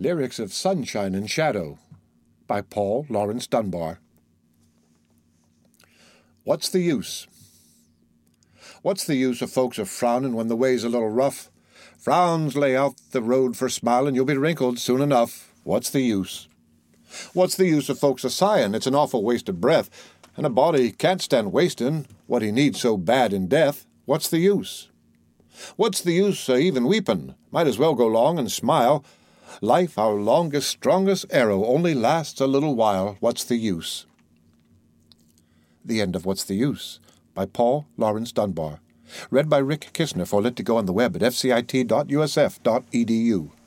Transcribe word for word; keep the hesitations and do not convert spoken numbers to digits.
Lyrics of Sunshine and Shadow by Paul Laurence Dunbar. What's the use? What's the use of folks a frownin' when the way's a little rough? Frowns lay out the road for smilin', you'll be wrinkled soon enough. What's the use? What's the use of folks a sighin'? It's an awful waste of breath, and a body can't stand wastin' what he needs so bad in death. What's the use? What's the use o' even weepin'? Might as well go long and smile. Life, our longest, strongest arrow, only lasts a little while. What's the use? The end of What's the Use by Paul Laurence Dunbar. Read by Rick Kistner for Lit to Go on the web at f c i t dot u s f dot e d u.